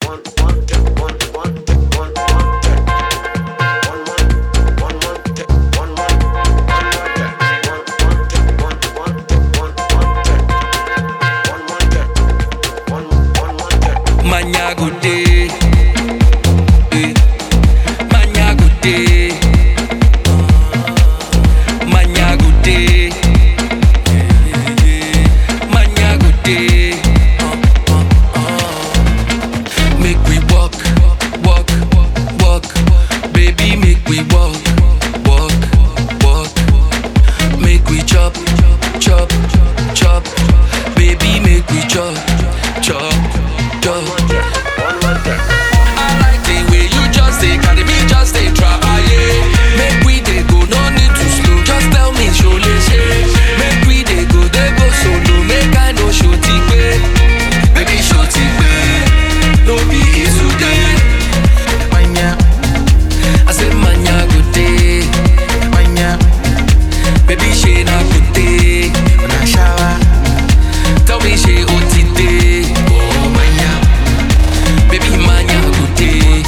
Manya good day, manya good day, manya good day, manya good day. Make we walk, walk, walk, baby. Make we walk, walk, walk. Make we chop, chop, chop, baby. Make we chop, chop, chop. I like the way you just say, carry me, just say, try, yeah. Make we dey go, no need to slow. Just tell me, show le. Make we dey go solo. Make I no show tikwe, baby show tikwe. No be easy day. Manya, I say manya good day. Manya, baby she na good day. When I shower, tell me she OTD. Oh manya, baby manya good day.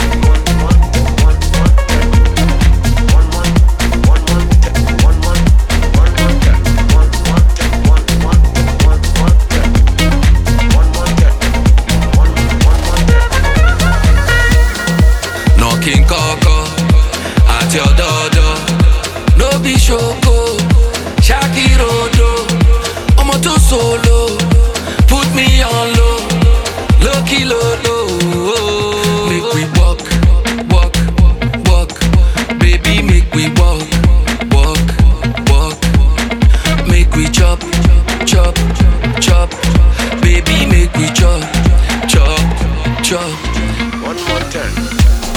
Knocking koko at your door. No be shoko, Shakirodo. I'm to solo, put me on low, lucky low. Make we walk, walk, walk, baby. Make we walk, walk, walk. Make we chop, chop, chop, baby. Make we chop, chop, chop. One more time.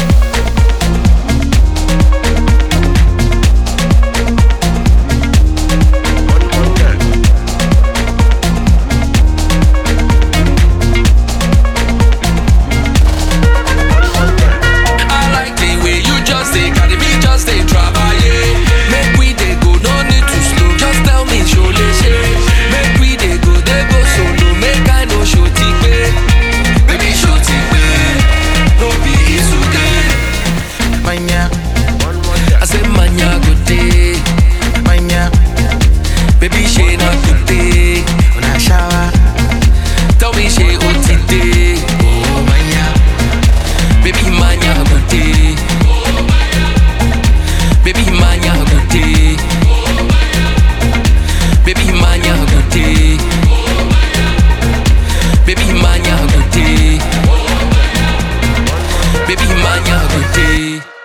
I say manya good day, manya. Baby she na good day. When I shower, tell me she OTD. Oh manya, baby manya good day. Baby manya good day. Baby manya good day. Baby manya good day. Baby manya good day.